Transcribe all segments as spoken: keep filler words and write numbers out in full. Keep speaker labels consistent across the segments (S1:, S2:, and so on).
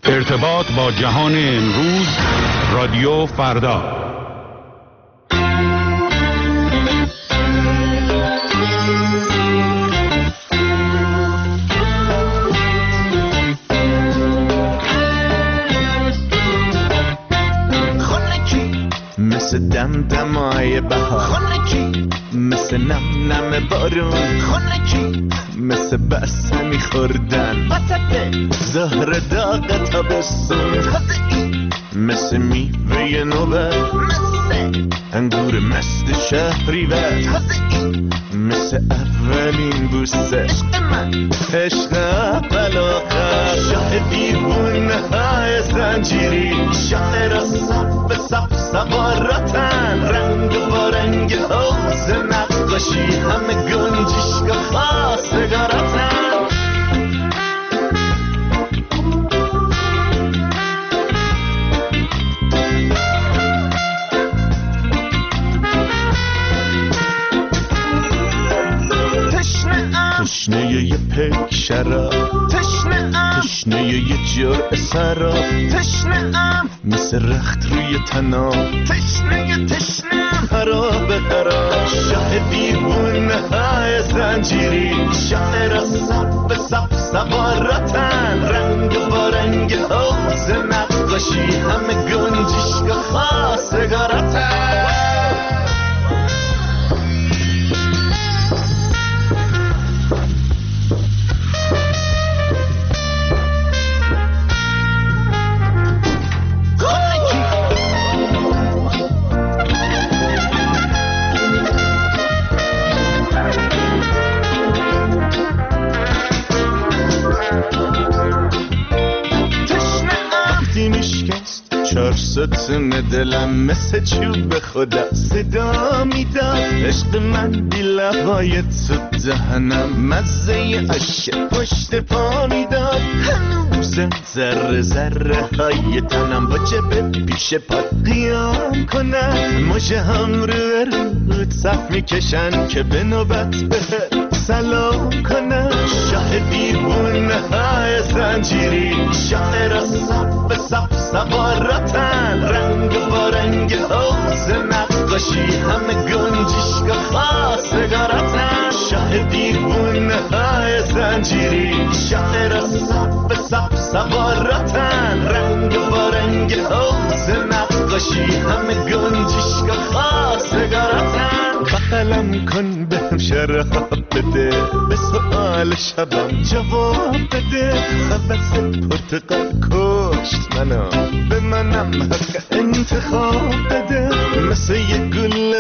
S1: ارتباط با جهان امروز، رادیو فردا.
S2: مثل دم دمای بهار، خونکی مثل نم نم بارون، خونکی مثل بسمی خوردن وسط زهر داغ تابستون، مثل میوه نوبت، مثل انگور مست شهریور، مثل اولین بوسه عشق من، عشق اول آخر، شاه دیوونه های زنجیری، شاه را سب سب سواراتن، رنگ با رنگ حوز نقاشی، همه گنجشگاه خواستگاراتن. تشنه یه پک شراب، تشنه ام تشنه یه جرعه سراب، تشنه ام مثل رخت روی تنام، تشنه تشنه خراب خراب، شاه دیوونه های زنجیری، شاه را سب سب سواراتن، رنگ با رنگ حوز نقاشی، همه گنجشگاه خواستگاراتن. ستون دلم مثل چوب خدا صدا میداد، عشق من بی لبای تو دهنم مزه عشق پشت پا میداد، هنوز ذره ذره های تنم با جبه پیش پات قیام کنن، مژه هم رو رود صف میکشن که به نوبت به سلام کنن، شاه دیوونه های زنجیری، شاه را سب سب سواراتن، رنگ با رنگ حوز نقاشی، همه گنجشگاه خواستگاراتن، شاه دیوونه های زنجیری، شاه را سب سب سواراتن، رنگ با رنگ حوز نقاشی، همه گنجشگاه خواستگاراتن. بخلم کن بهم شراب بده، به سؤال شبم جواب بده، خبز پرتقال کشت منو، به منم حق انتخاب بده، مثل یه گل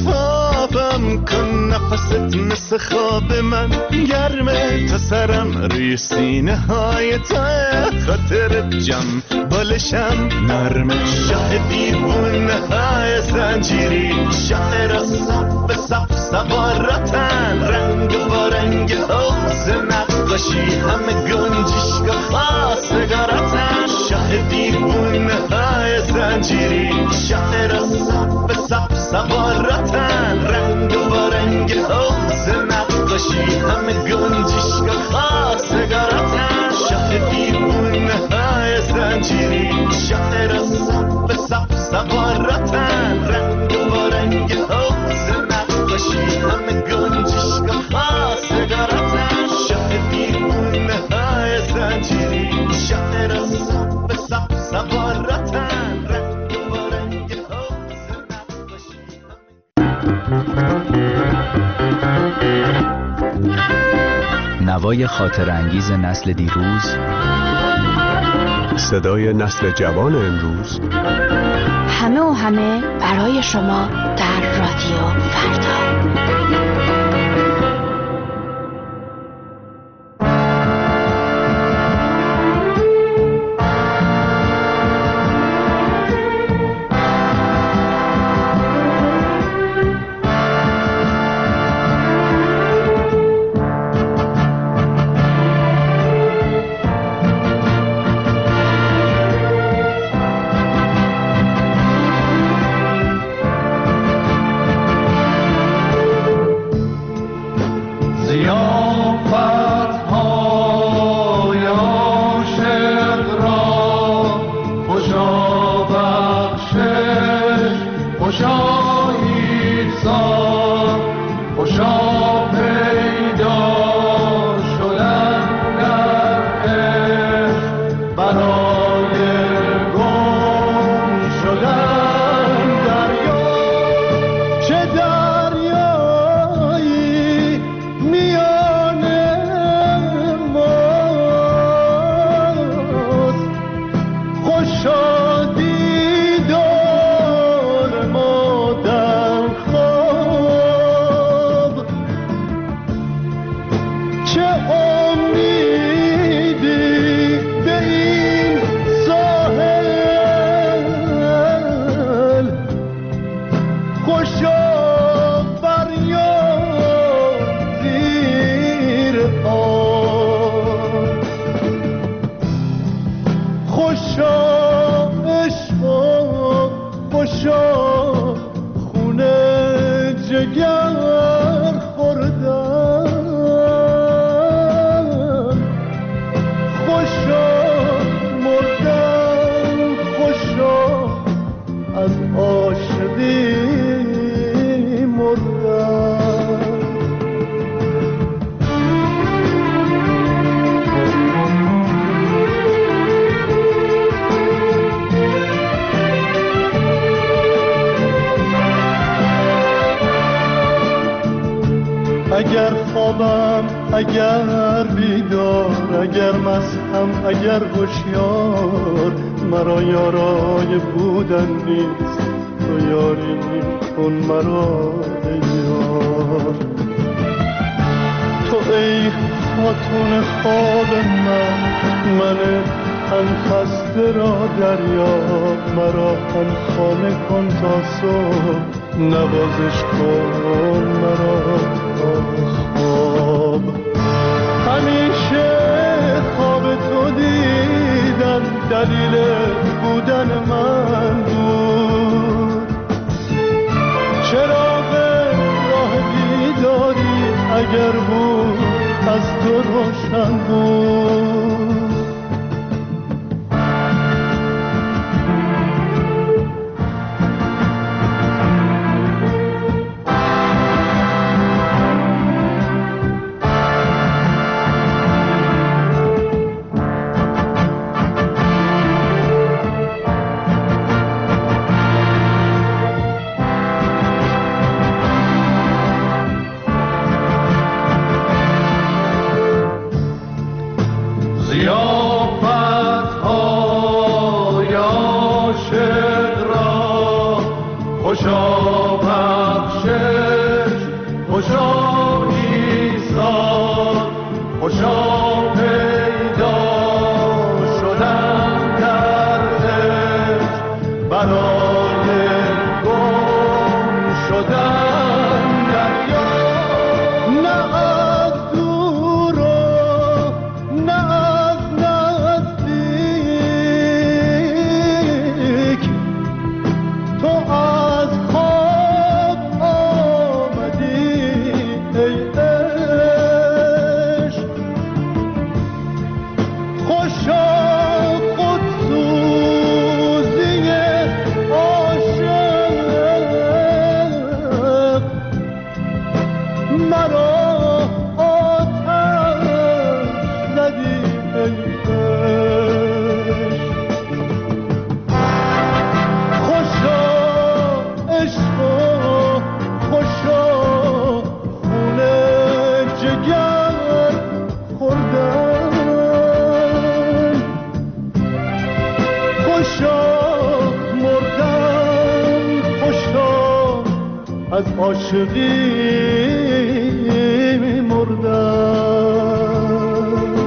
S2: برفابم کن، نفست مثل خواب من گرمه، تا سرم روی سینه های تا خاطر جم بالشم نرمه، شاه دیوونه های زنجیری، شاه را سب سب سواراتن، رنگ با رنگ حوز نقاشی، همه گنجشگاه خواستگاراتن، شاه دیوونه های زنجیری، شاه را سب سب سواراتن، رنگ با رنگ حوز نقاشی، همه گنجشگاه خواستگاراتن، شاه دیوونه های زنجیری، شاه را سب سب سواراتن، رنگ با رنگ حوز نقاشی، همه گنجشگاه خواستگاراتن، شاه دیوونه های زنجیری، شاه را سب سب سواراتن، رنگ با رنگ حوز نقاشی.
S3: نوای خاطر انگیز نسل دیروز،
S4: صدای نسل جوان امروز،
S5: همه و همه برای شما در رادیو فردا.
S6: اگر بیدار، اگر مستم، اگر هوشیار، مرا یارای بودن نیست، تو یاری کن مرا ای یار. تو ای خاتون خواب من، من تن خسته را دریا، مرا هم خانه کن تا صبح، نوازش کن مرا تا خواب. همیشه خواب تو دیدم، دلیل بودن من بود. چراغ راه بیداری اگر بود از تو روشن بود. از عاشقی مردم.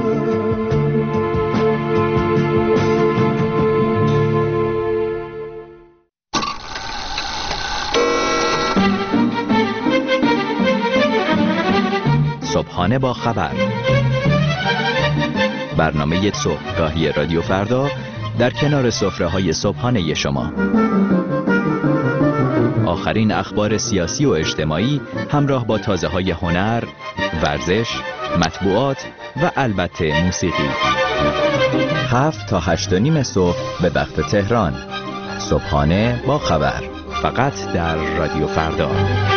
S3: صبحانه با خبر، برنامه صبحگاهی رادیو فردا در کنار سفره‌های صبحانه شما. آخرین اخبار سیاسی و اجتماعی همراه با تازه‌های هنر، ورزش، مطبوعات و البته موسیقی. هفت تا هشت و نیم صبح به وقت تهران. صبحانه با خبر، فقط در رادیو فردا.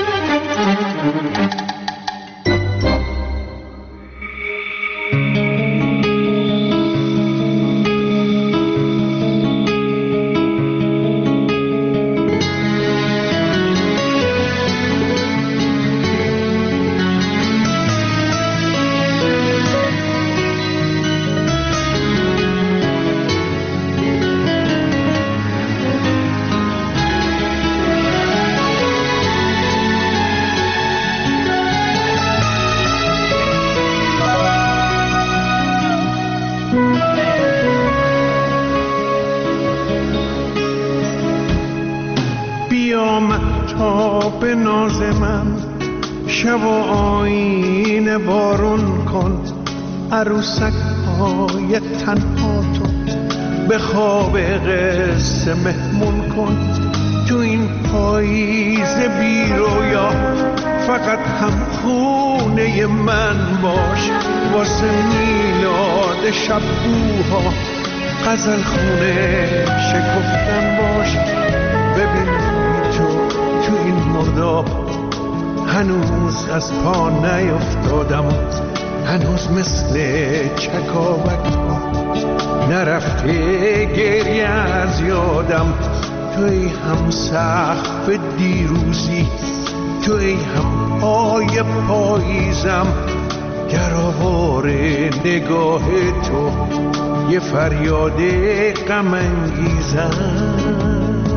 S7: به ناز من شب و آینه بارون کن، عروسک های تنها تو به خواب قصه مهمون کن. تو این پاییز بی رویا فقط هم خونه من باش، واسه میلاد شبوها غزل خونه شکفتن باش. ببین تو تو این مرداب هنوز از پا نیفتادم، هنوز مثل چکاوک ها نرفته گریه از یادم. توی هم سقف دیروزی، توی هم پای پاییزم، در آوار نگاه تو یه فریاد غم انگیزم.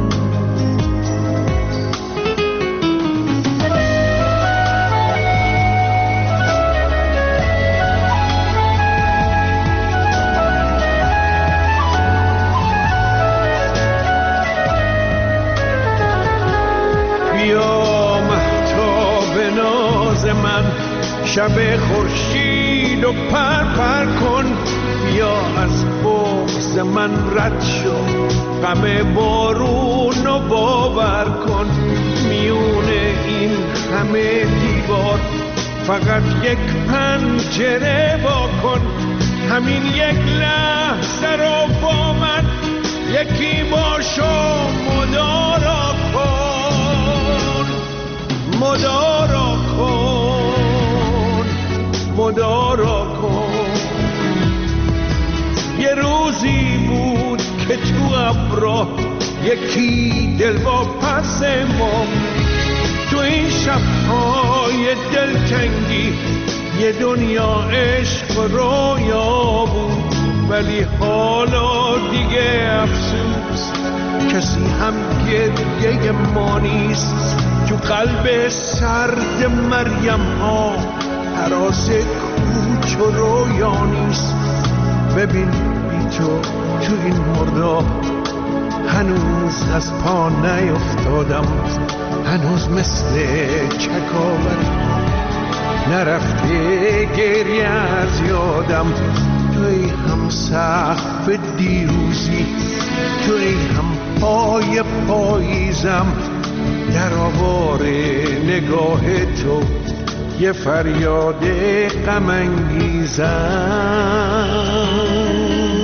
S7: شب خورشید و پر پر کن، بیا از بغض من رد شو، غم بارون و باور کن. میون این همه دیوار فقط یک پنجره وا کن، همین یک لحظه رو با من یکی باشو مدارا کن، مدارا کن، مدارا کن. یه روزی بود که تو ابرا یکی دل با پس ما، تو این شبهای دلتنگی یه دنیا عشق رویا بود. ولی حالا دیگه افسوس کسی هم گریه ما نیست. تو قلب سرد مریم ها هراس کوچ و رویا نیست. ببین بی تو تو این مردا هنوز از پا نیفتادم، هنوز مثل چکاوک نرفته گریه از یادم. توی هم سقف دیروزی، توی هم پای پاییزم، در آوار نگاه تو یه فریاد غم انگیزم.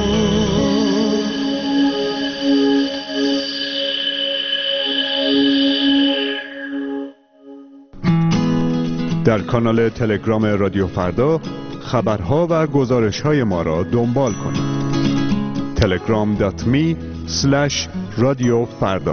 S4: در کانال تلگرام رادیو فردا خبرها و گزارش‌های ما را دنبال کنید. تلگرام دات می اسلش رادیو فردا.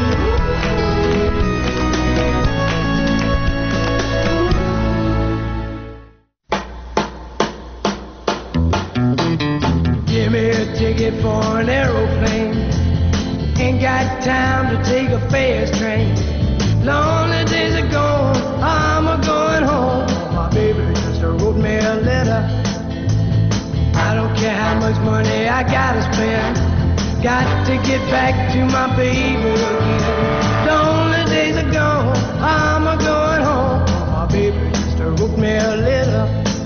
S8: Give me a ticket for an aeroplane. Ain't got time to take a fast train. Lonely days are gone, I'm a going home. My baby just wrote me a letter. I don't care how much money I gotta spend, got to get back to my baby again. Lonely days are gone, I'm a going home. My baby just wrote me a letter.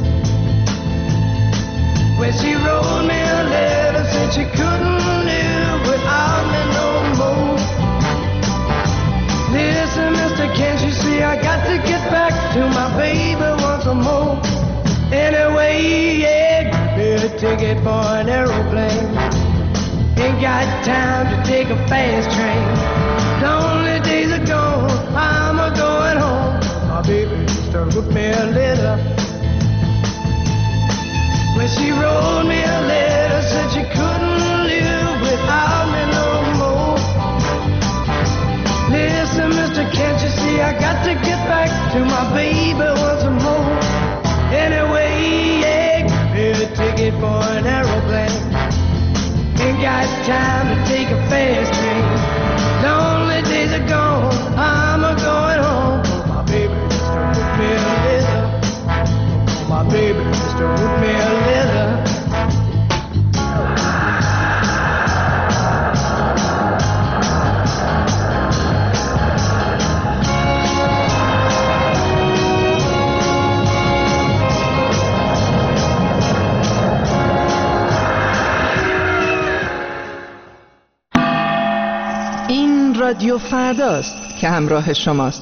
S8: When she wrote me a letter, said she couldn't live without me no more. Listen, mister, can't you see I got to get back to my baby once more? Anyway, yeah, give me a ticket for an aeroplane. Ain't got time to take a fast train. Lonely days are gone, I'm a going home. My baby just wrote me a letter. When she wrote me a letter, said she couldn't live without me no more. Listen, mister, can't you see I got to get back to my baby once more? Anyway, yeah, give me a ticket for an aeroplane. Ain't got time to take a fast train. Lonely days are gone, I'm a going home. My baby just wrote me a letter. My baby just wrote me a letter.
S9: این رادیو فرداست که همراه شماست.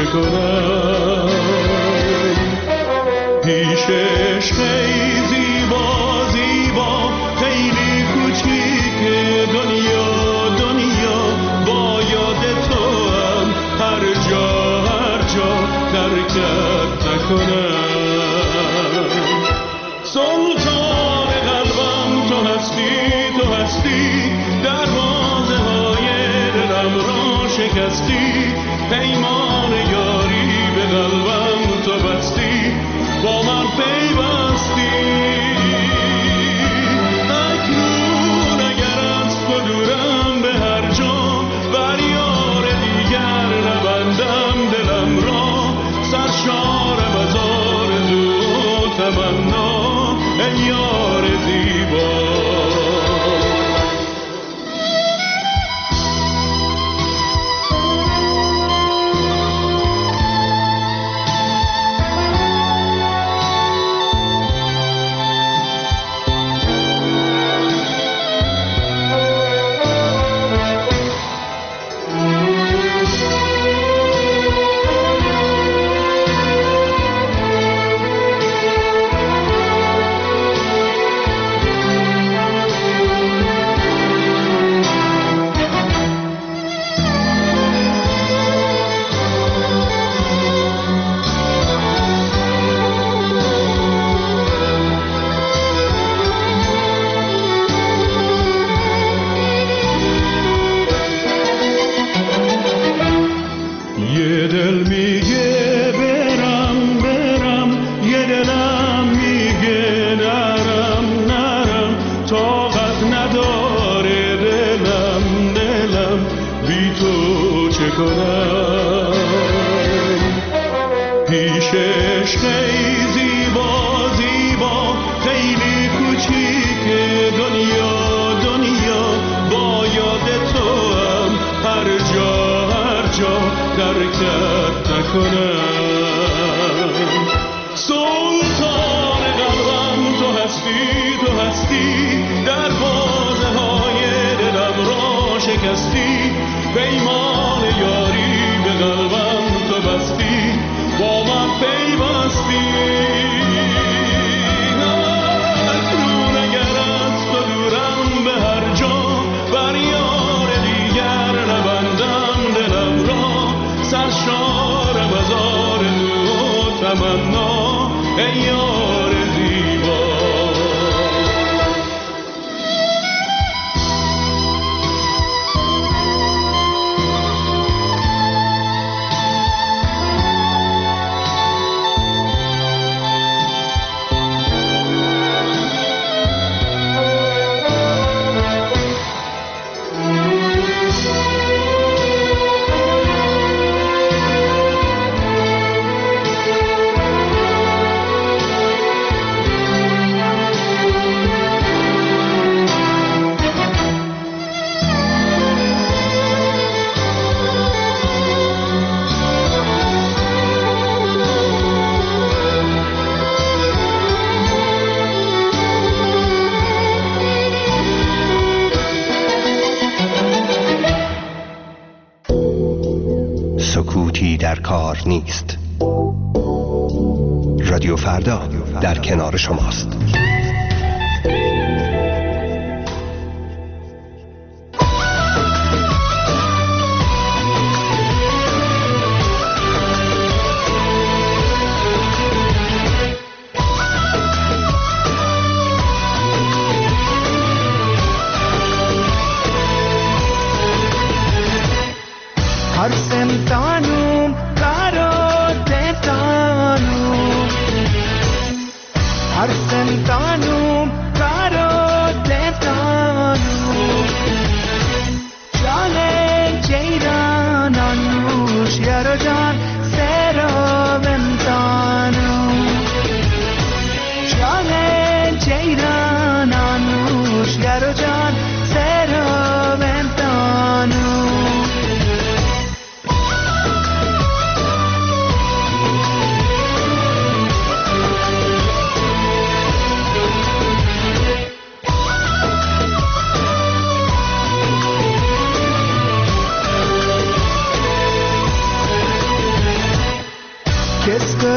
S10: کنم پیشش خیلی زیبا زیبا خیلی کوچیک دنیا دنیا با یاد تو هم هر جا هر جا ترکت نکنم سلطان قلبم تو هستی تو هستی دروازه های دلم را شکستی پیمان یاری به قلبم تو بستی با من پیوستی اکنون اگر از تو دورم به هر جا بر یار دیگر نبندم دلم را سرشارم از آرزو و تمنا ای یار زیبا پیشش خیلی زیبا زیبا خیلی کوچیک دنیا دنیا با یاد تو هم هر جا هر جا ترکت نکنم سلطان قلبم تو هستی تو هستی دروازه های دلم را شکستی پیمان یاری به قلبم تو بستی با من پیوستی اکنون اگر از تو دورم به هر جا بر یار دیگر نبندم دلم را سرشارم از آرزو و تمنا ای یار زیبا
S11: سکوتی در کار نیست. رادیو فردا در کنار شماست.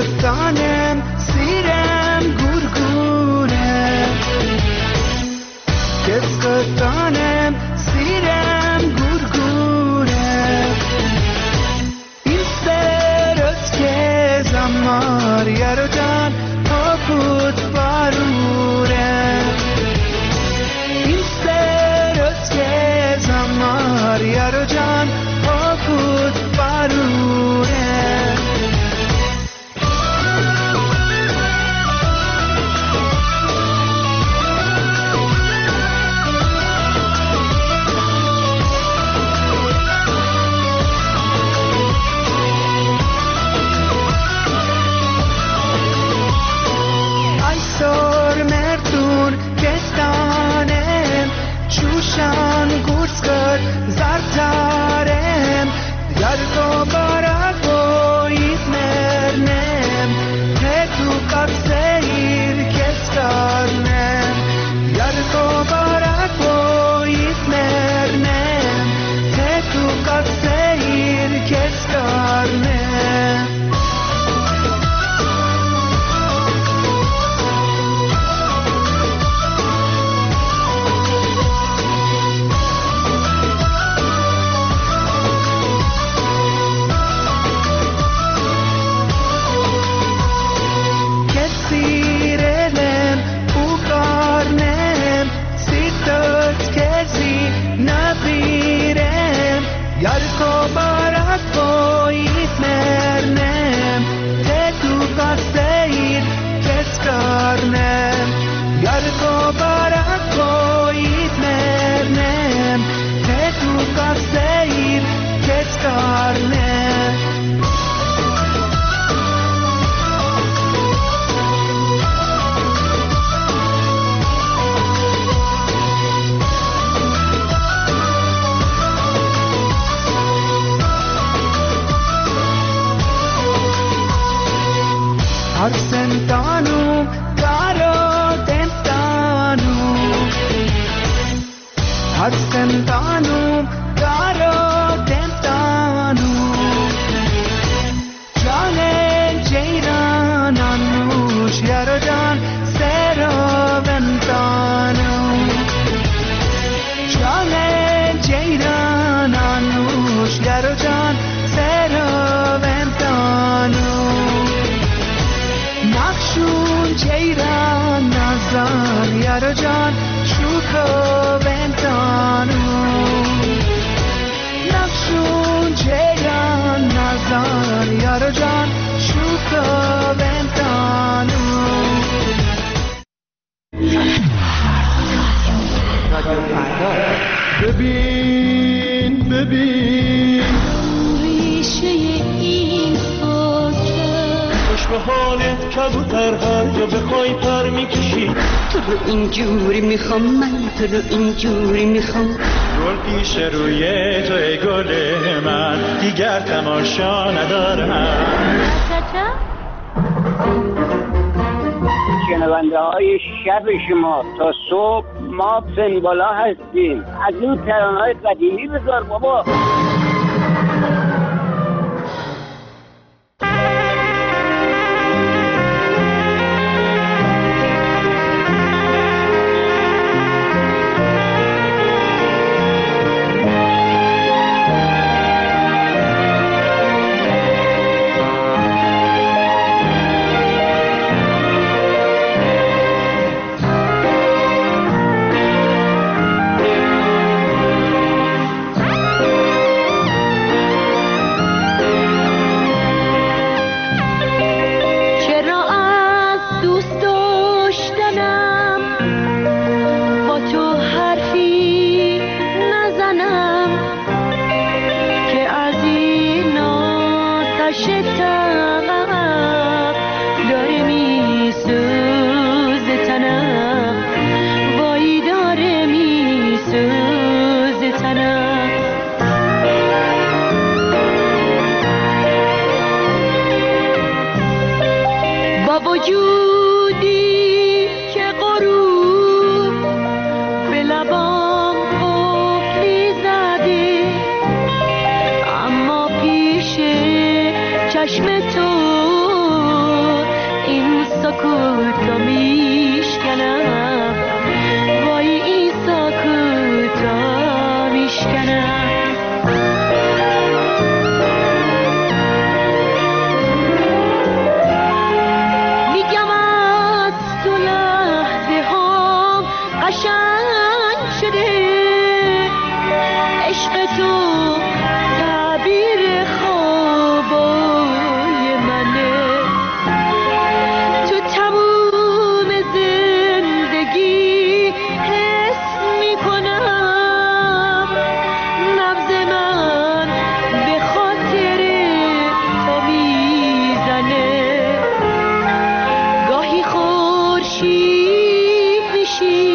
S8: کستانم سیرم گورگوره کستانم سیرم گورگوره این سرت که زمار یارو جان پاپوت باروره این سرت که زمار یارو جان پاپوت باروره چوشان گورس کرد زرتارم یار تو بارا کویت مرنم که تو کب سیر کس کارنم یار تو بارا کویت مرنم که تو کب سیر کس کارنم یار تو بارک بایید مرنم که تو کاسیر کس کارنم یار تو بارک بایید مرنم که تو کاسیر کس کارنم Arsentanu, caro tentanu. Arsentanu, caro tentanu. Jane jairan anush yaro jan sero ventanu. Jane jairan anush yaro jan sero ventanu. نقشون جیران نزان یارو جان شوکو بنتانو نقشون جیران نزان یارو جان شوکو بنتانو
S6: ببین ببین
S12: ریشه این
S10: به حالت کبوتر هر جا بخوای پر میکشی
S12: تو رو اینجوری میخوام من تو رو اینجوری میخوام
S10: گل پیش روی توی گل من دیگر تماشا ندارم
S13: شنونده های شب شما تا صبح ما سنبالا هستیم از این ترانه های قدیمی بذار بابا
S12: چشم تو
S14: سکوتو میشکنم وای این سکوتو میشکنم میگم از تو لحظه ها قشنگ شده عشق تو تعبیر خوابای منه تو تموم زندگی حس میکنم نبض من به خاطر تو میزنه گاهی خورشید میشی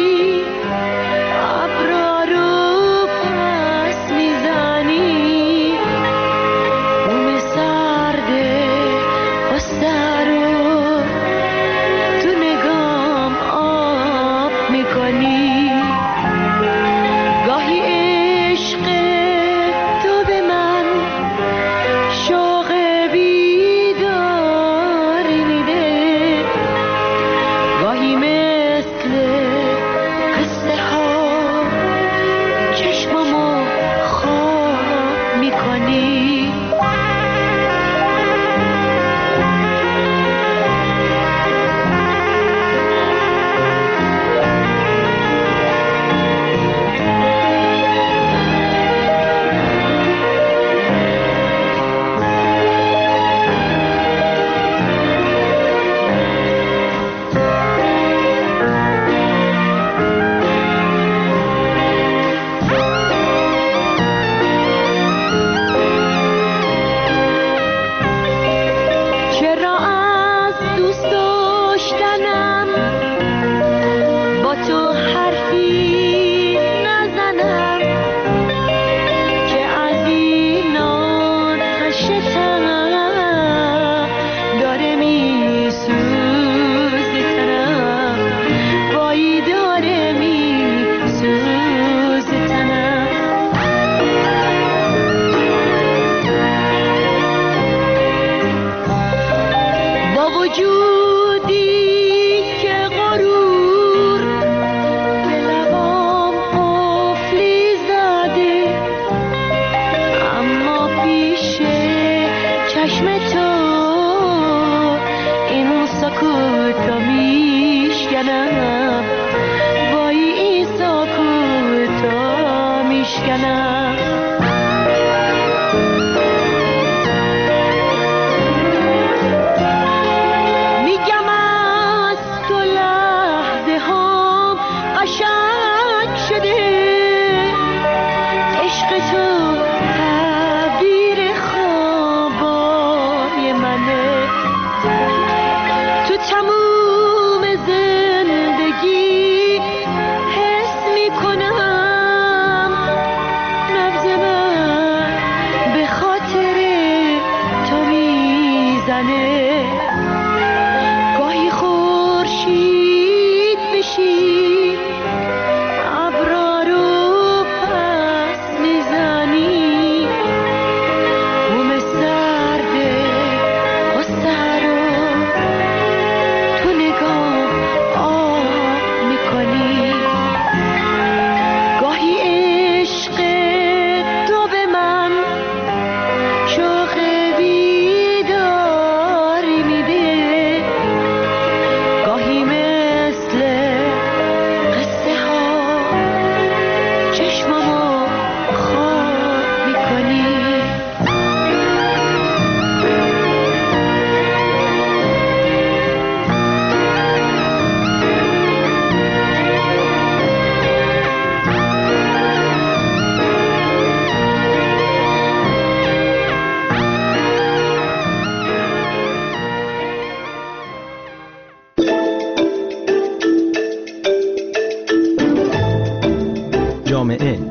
S14: ابرا رو پس میزنی بوم سرده بسته رو تو نگام آب میکنی گاهی عشق تو به من شوق بیداری میده گاهی مثل قصه ها چشممو خواب میکنی چرا از دوست داشتنم با تو حرفی نزنم که از این آتش تنم داره میسوزه تنم وای داره میسوزه تنم با وجودی که غرور به لبام قفلی زده اما پیش چشم تو این سکوتو میشکنم وای این سکوتو میشکنم میگم از تو لحظه ها قشنگ شده عشق تو تعبیر خوابای منه تو تموم زندگی حس میکنم نبض من به خاطر تو میزنه گاهی خورشید بشی ابرا رو پس میزنی بوم سرده غصه رو تو نگاه آب میکنی گاهی عشق تو به من شوق بیداری میده گاهی مثل قصه ها چشممو خواب میکنی
S3: جامعه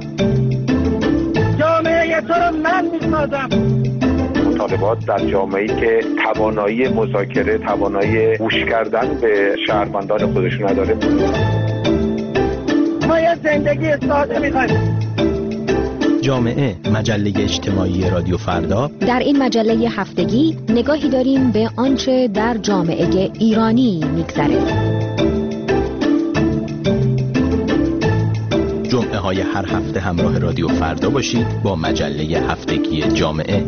S6: جامعه تو رو من میسازم
S15: مطالبات در جامعه‌ای که توانایی مذاکره، توانایی گوش کردن به شهروندان خودشون نداره.
S6: ما یه زندگی ساده میخوایم
S3: جامعه، مجله اجتماعی رادیو فردا.
S16: در این مجله هفتگی نگاهی داریم به آنچه در جامعه ایرانی میگذره.
S3: جمعه های هر هفته همراه رادیو فردا باشید با مجله هفتگی جامعه.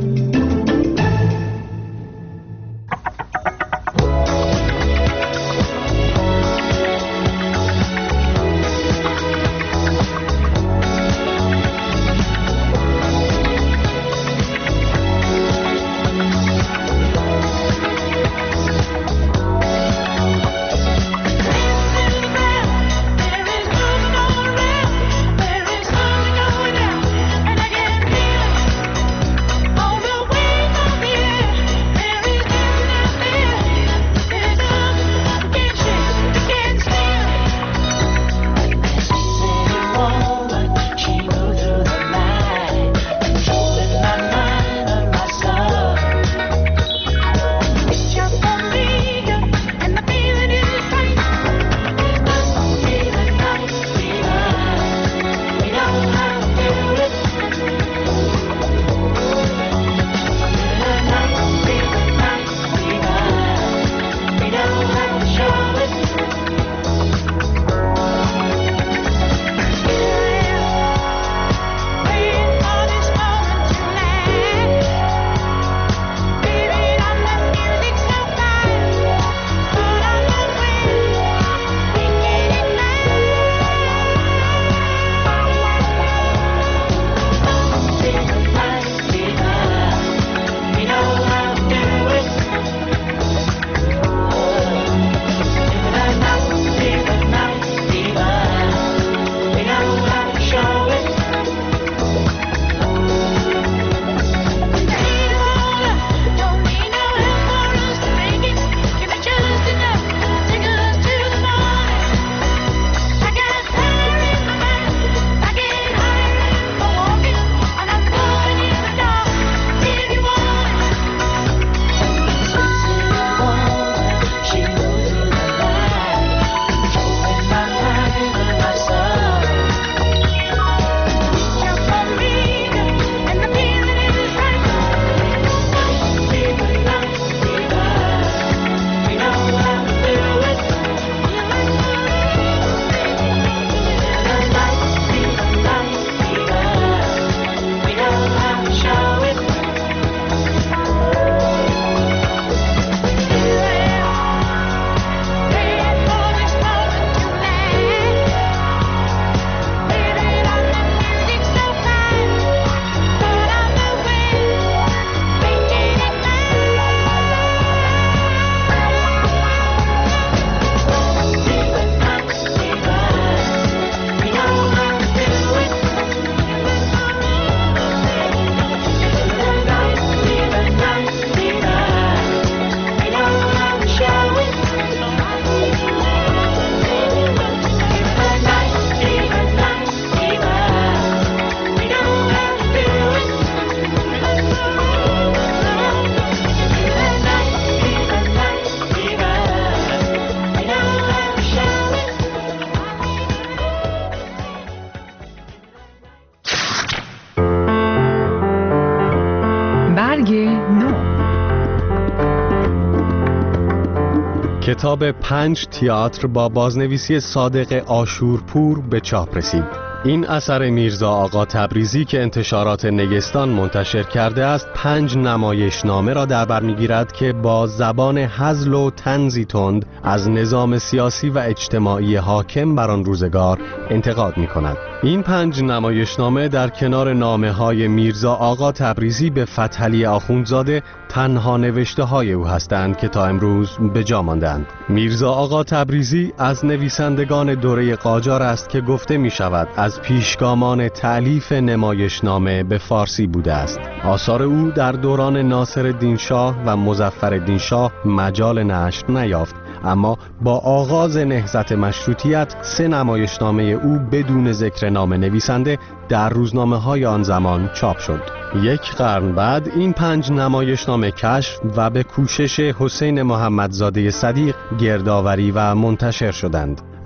S17: کتاب پنج تئاتر با بازنویسی صادق آشورپور به چاپ رسید. این اثر میرزا آقا تبریزی که انتشارات نگستان منتشر کرده است پنج نمایشنامه را در بر میگیرد که با زبان هزل و طنزی تند از نظام سیاسی و اجتماعی حاکم بر آن روزگار انتقاد می کند. این پنج نمایشنامه در کنار نامه های میرزا آقا تبریزی به فتحعلی آخوندزاده تنها نوشته های او هستند که تا امروز به جا ماندند. میرزا آقا تبریزی از نویسندگان دوره قاجار است که گفته می شود از پیشگامان تألیف نمایشنامه به فارسی بوده است. آثار او در دوران ناصرالدین شاه و مظفرالدین شاه مجال نشر نیافت، اما با آغاز نهضت مشروطیت سه نمایشنامه او بدون ذکر نام نویسنده در روزنامه‌های آن زمان چاپ شد. یک قرن بعد این پنج نمایشنامه کشف و به کوشش حسین محمدزاده صدیق گردآوری و منتشر شدند.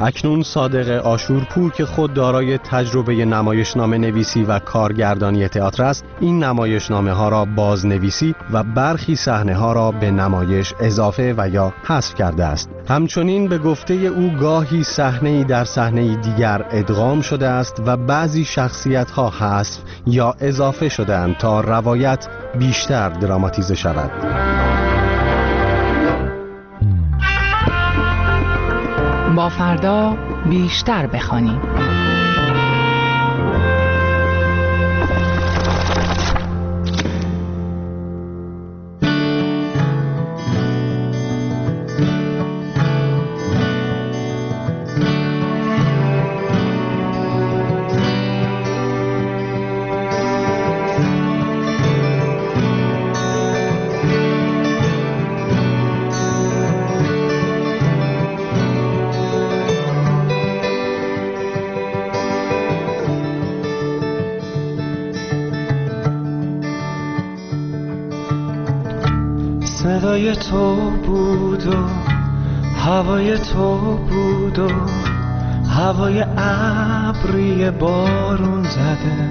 S17: اکنون صادق آشورپور که خود دارای تجربه نمایشنامه نویسی و کارگردانی تئاتر است، این نمایشنامه ها را بازنویسی و برخی صحنه ها را به نمایش اضافه و یا حذف کرده است. همچنین به گفته او گاهی صحنه‌ای در صحنه دیگر ادغام شده است و بعضی شخصیت ها حذف یا اضافه شده‌اند تا روایت بیشتر دراماتیزه شود.
S18: با فردا بیشتر بخوانیم.
S10: صدای تو بود و هوای تو بود و هوای ابری بارون زده،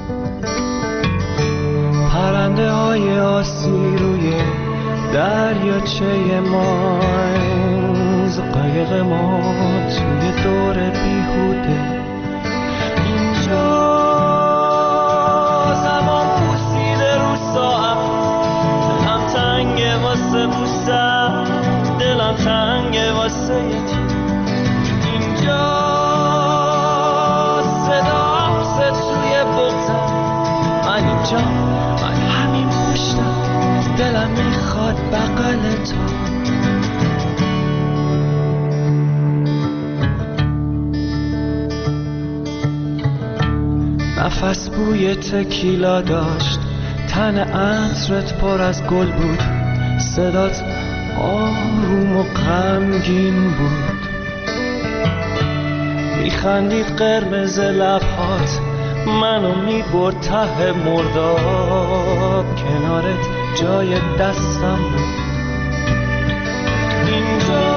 S10: پرنده های آسی روی دریاچه ماینز، قایق ما توی دور بیهوده. اینجا زمان پوسیده رو ساعت، دلم تنگه واسه بوسم، دلم تنگه واسه تو. اینجا صدا سه توی بغزم، من اینجا، من همین پشتم، دلم میخواد بغل تو. نفس بوی تکیلا داشت، تن عطرت پر از گل بود، صدات آروم و غمگین بود. میخندید قرمز لبهات، منو میبرد ته مرداب، کنارت جای دستم بود. اینجا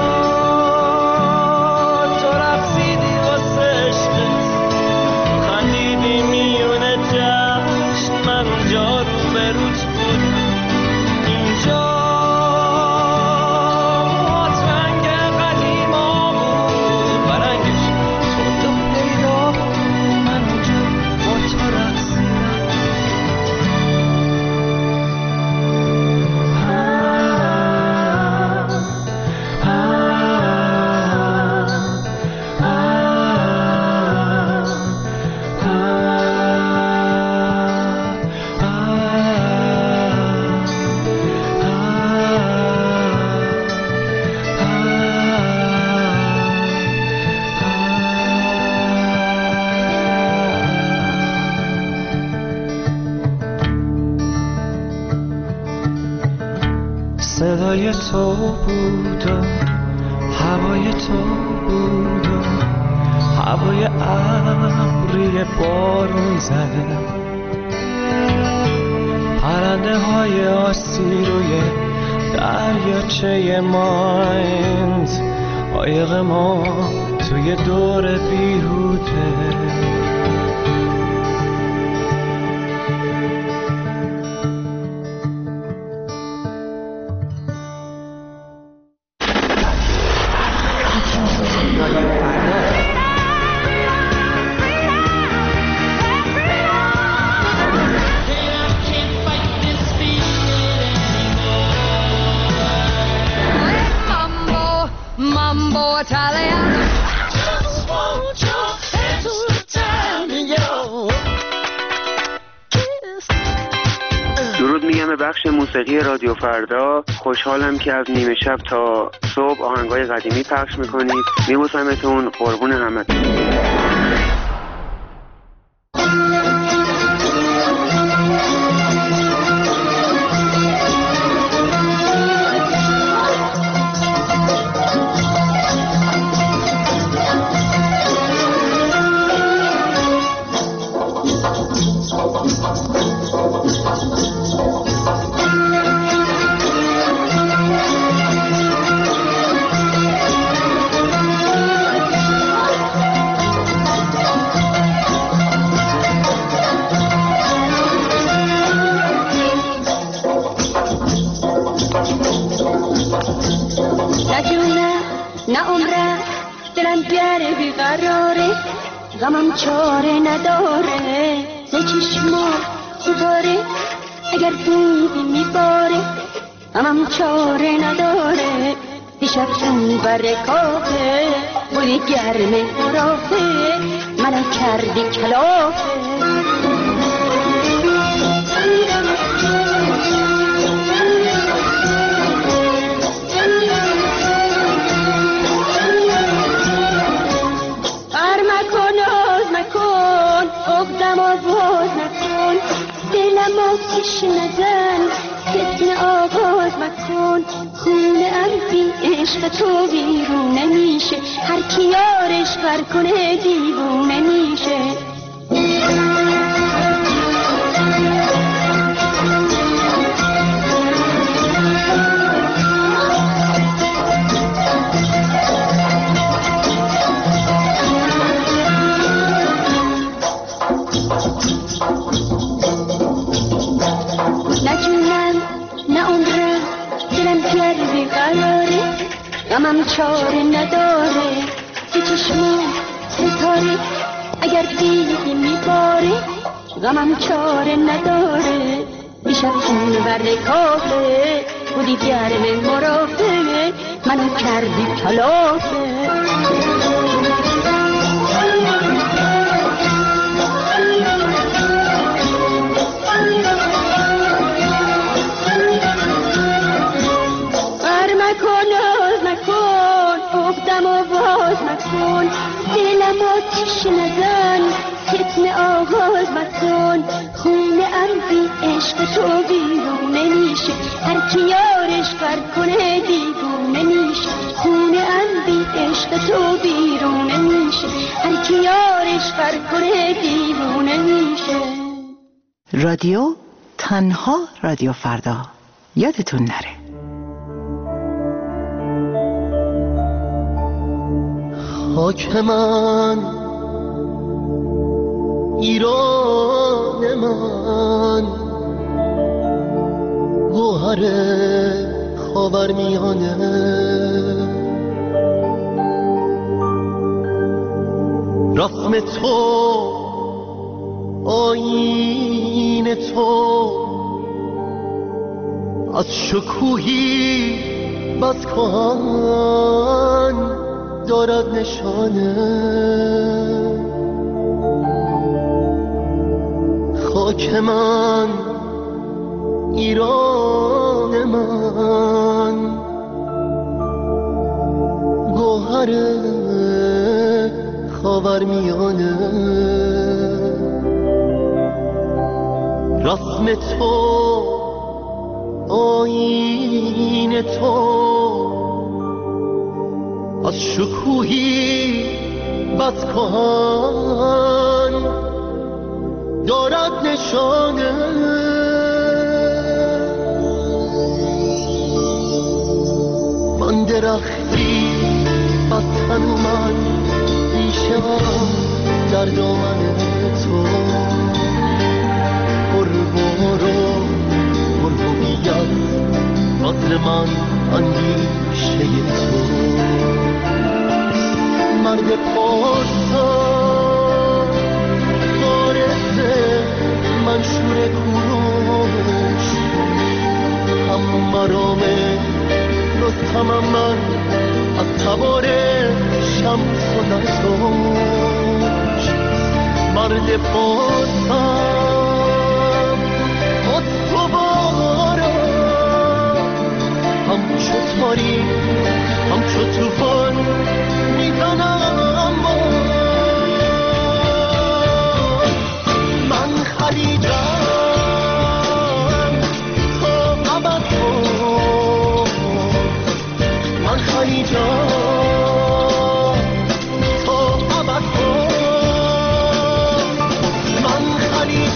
S10: تو رقصیدی واسه عشقت، خندیدی میونه جشن، من اونجا رو به روت بود. اینجا رنگ قدیما بود و رنگش تو تو پیدا بود، من اونجا با تو رقصیدم. صدای تو بود و هوای تو بود و هوای ابری بارون زده، پرنده های آسی روی دریاچه ماینز، قایق ما توی دور بیهوده.
S19: درود میگم به بخش موسیقی رادیو فردا. خوشحالم که از نیمه شب تا صبح آهنگای قدیمی پخش میکنید. میبوسمتون، قربون همتون.
S14: نه عمره دلم گره بیقراره غمم چاره نداره ز چشما ستاره اگر دیدی میباره غمم چاره نداره دیشب چون بر کافه بوی گرم رافه منو کردی کلافه آتش نزن فتنه آغاز مکن خونه ام بی عشق تو بیرون نمیشه هر کی یارش بر کنه دیوونه میشه غمم چاره نداره به چشما ستاره اگر دیدی میباره غمم چاره نداره دیشب چون بر کافه بودی گرم مرافه منو کردی کلافه دلم آتش نزن فتنه آغاز مکن خونه ام بی عشق تو بیرونه میشه هر کی یارش بر کنه دیوونه میشه خونه ام بی عشق تو بیرونه میشه هر کی یارش بر کنه دیوونه میشه.
S18: رادیو تنها رادیو فردا یادتون نره.
S20: خاک من ایران من گوهر خاورمیانه رسم تو آیین تو از شکوهی بس کهن دارد نشانه خاک من ایران من گوهر خاورمیانه رسم تو آیین تو از شکوهی بس کهن دارد نشانه من درختی بس تنومن میشم در دامن تو بربارو بربو بیاد عطر من اندیشه تو مرد پارسا بارسه منشور کوروش هم مرامه رستمم من از تبار شمس و نسوش مرد پارسا از تو بارا همچو تاری همچو توفان میزنم من خلیجم تو ابد تو من خلیجم تو ابد تو من خلیجم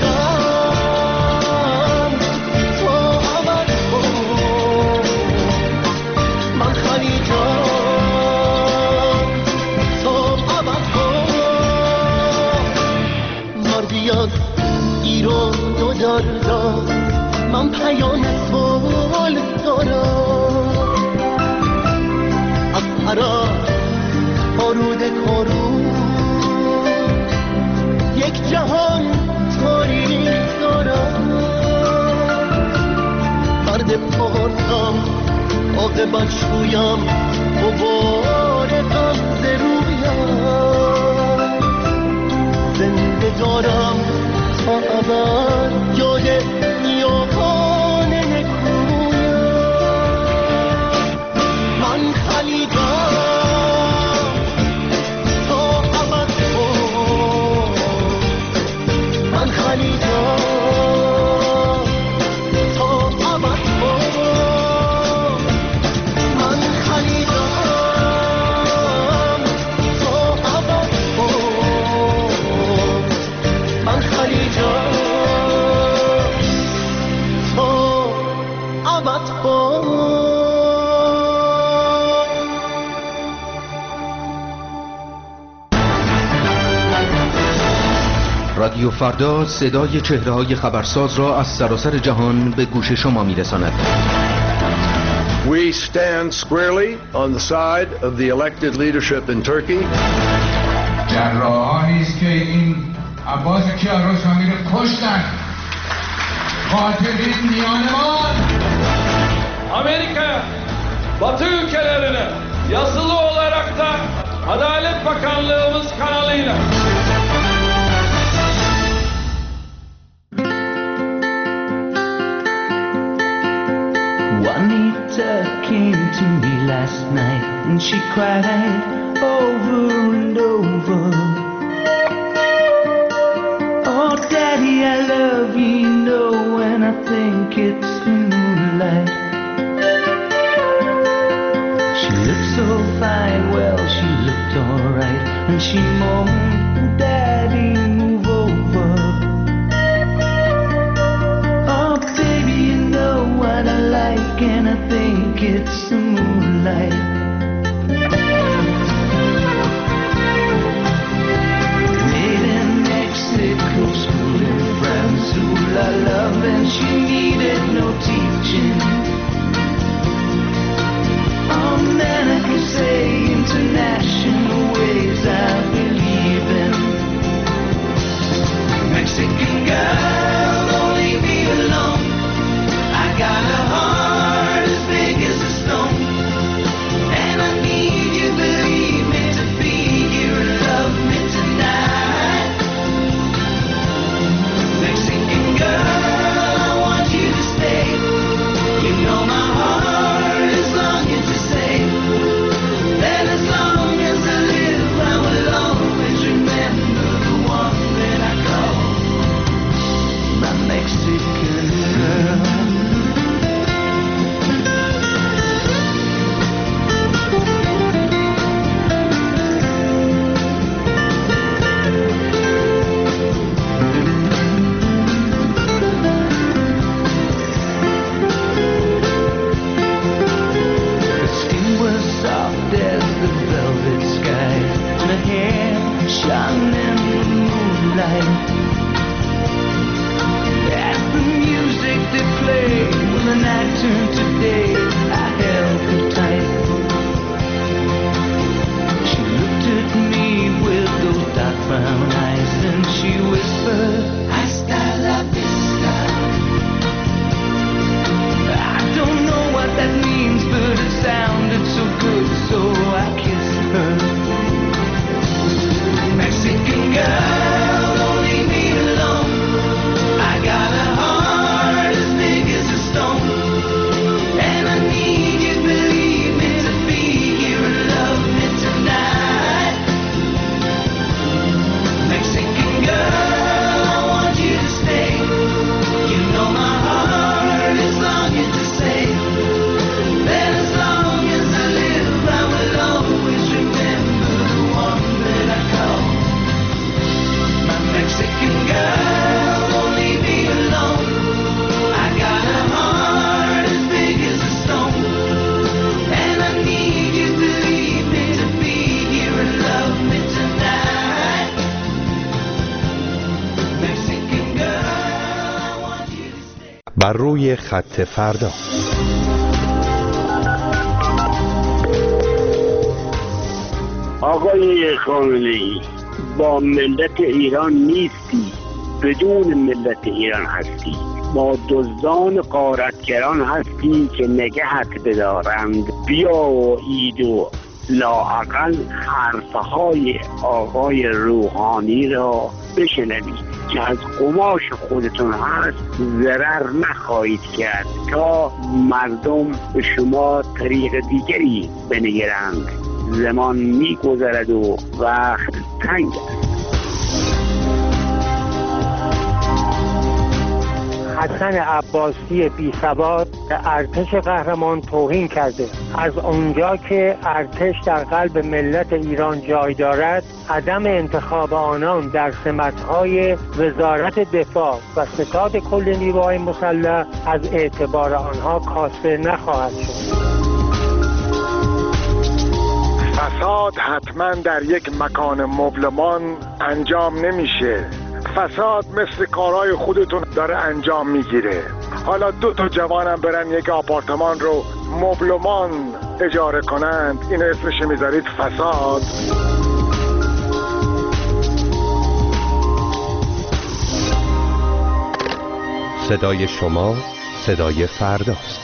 S20: آوردم عاقبت شویم غبار غم ز رویم زنده دارم تا ابد یاد نیاکان نکویم من خلیدم تا ابد تو من خلیدم
S21: رادیو فردا صدای چهره‌های خبرساز را از سراسر جهان به گوش شما می‌رساند.
S22: We stand squarely on the side of the elected leadership in Turkey.
S23: جراحانی است که این عباس کیارستمی رو کشتن. Katilin Niyaneman!
S24: Amerika, Batı ülkelerine yazılı olarak da Adalet Bakanlığımız kanalıyla
S8: Juanita came to me last night and she cried over and over. Oh, Daddy, I love you, you know, when I think it's moonlight. She looked so fine, well, she looked alright, and she moaned, Daddy, move over. Oh, baby, you know what I like, and I think it's the moonlight. Schooling friends who I love, and she needed no teaching. Oh man, I could say international ways I believe in. Mexican girl, don't leave me alone. I got a heart as big as a stone, and I need you, believe me, to be here and love me tonight. Mexican girl, I want you to stay. You know my heart is longing to say that as long as I live, I will always remember the one that I call my Mexican girl. Shone in the moonlight. As the music they played, when the night turned to day, I held her tight. She looked at me with those dark brown eyes, and she whispered, Hasta la vista. I don't know what that means, but it sounded so good, so I kissed her. Mexican girl, don't leave me alone. I got a heart as big as a stone, and I need you, believe me, to be here and love me tonight. Mexican girl, I want you to stay. You know my heart is longing to say that as long as I live, I will always remember the one that I call Mexican girl, don't leave me alone. I got a heart as big as a stone, and I need you, believe me, to be here and love me tonight. Mexican girl, I want you to stay.
S11: بر روی خط فردا.
S13: آقای خامنه‌ای، با ملت ایران نیستی، بدون ملت ایران هستی. با دزدان غارتگران هستی که نگهت بدارند. بیا و اید و لااقل حرفهای آقای روحانی را بشنوید که از قماش خودتون هست ضرر نخواهید کرد تا مردم به شما طریق دیگری بنگرند. زمان میگذرد و وقت تنگ است.
S6: حسن عباسی بی ثبات به ارتش قهرمان توهین کرده. از آنجا که ارتش در قلب ملت ایران جای دارد، عدم انتخاب آنان در سمت‌های وزارت دفاع و ستاد کل نیروهای مسلح از اعتبار آنها کاسته نخواهد شد.
S1: فساد حتما در یک مکان مبلمان انجام نمیشه. فساد مثل کارهای خودتون داره انجام میگیره. حالا دو تا جوانم برن یک آپارتمان رو مبلمان اجاره کنند، این اسمش میذارید فساد؟
S11: صدای شما صدای فرداست.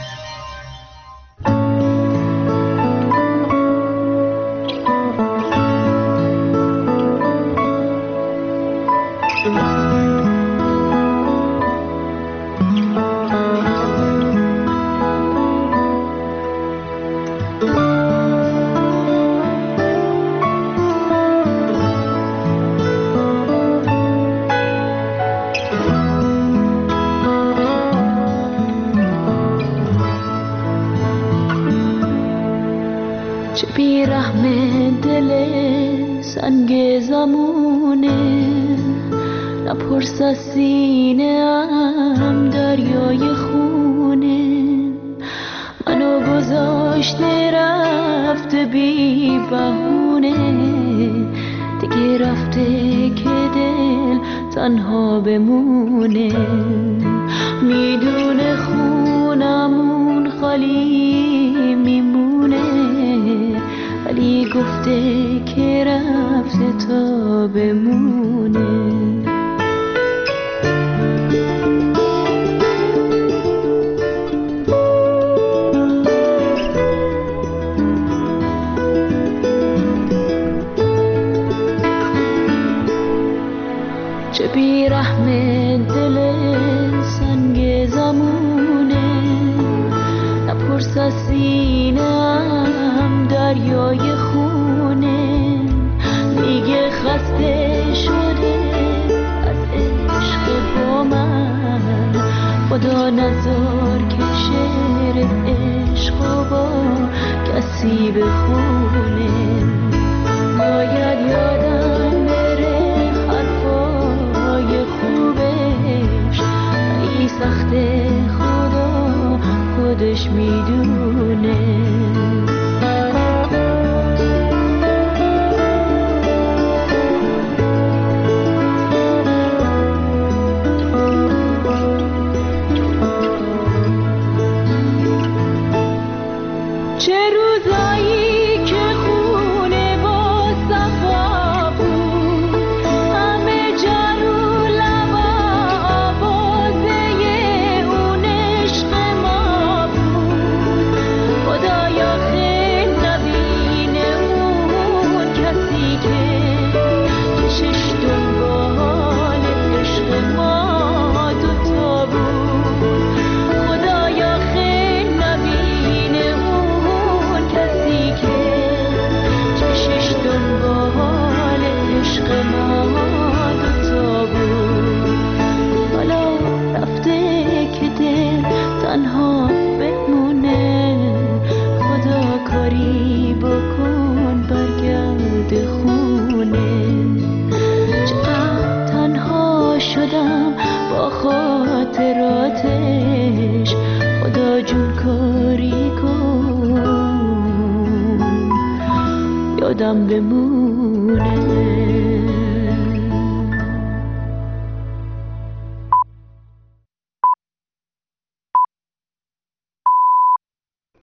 S2: پرس از سینه ام دریای خونه، منو گذاشته رفته بی بهونه، دیگه رفته که دل تنها بمونه. میدونه خونمون خالی میمونه، ولی گفته که رفته تا بمونه. چه بیرحم دل سنگ زمونه، نپرس از سینه‌ام دریای خونه، دیگه خسته شده از عشق با من، خدا نذار که شعر عشق با کسی بخونه. باید یادم بره حرفای خوبش، ای سخت خدا خودش میدونه. خاطراتش خدا جون کاری کن یادم بمونه.